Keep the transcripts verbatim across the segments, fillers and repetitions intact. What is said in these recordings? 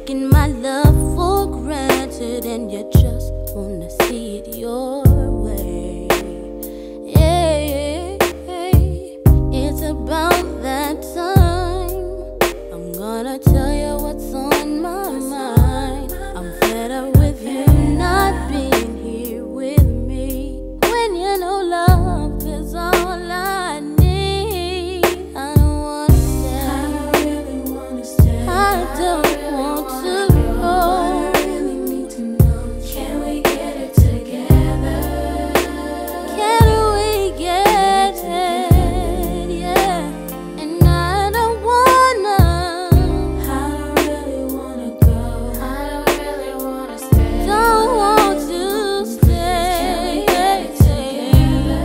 taking my love for granted, and you just wanna see it your way. Yeah, it's about that time. I'm gonna tell you what's on my mind. I'm fed up with you not being here with me. When you know love is all I need, I don't wanna stay. I don't really wanna stay. I don't want to go. I really need to know. Can we get it together? Can we get it? Yeah. And I don't wanna. I don't really wanna go. I don't really wanna stay. Don't want to stay. Can we get it together?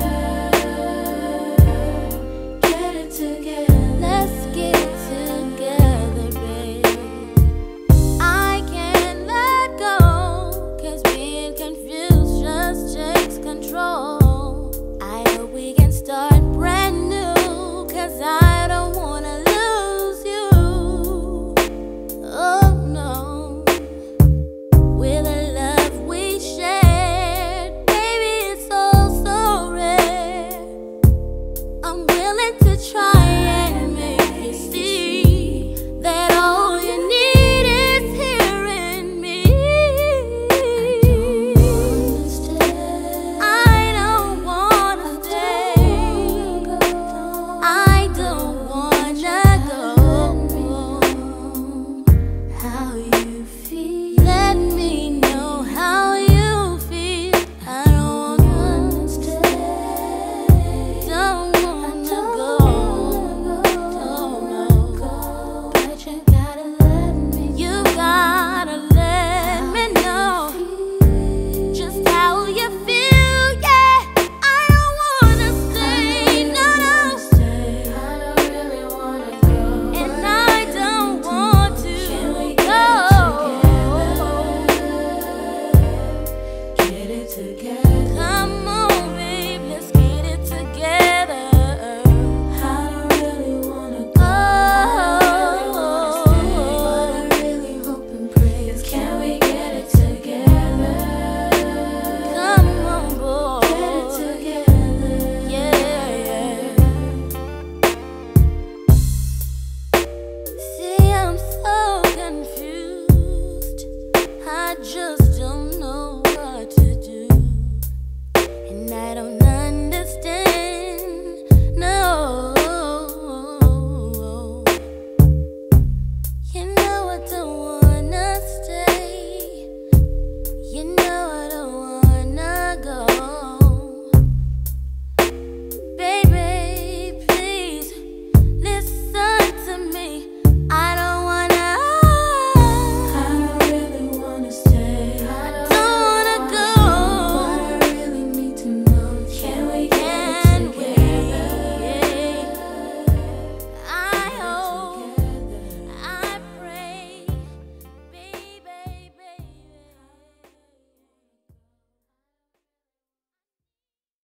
Get it together. Let's get it together, babe. I can't let go, 'cause being confused just takes control. I hope we can start brand new, 'cause I don't wanna lose you. Oh no. With the love we shared, baby, it's all so rare. I'm willing to try and make you see that all you need is hearing me. I don't wanna stay. I don't wanna go. How you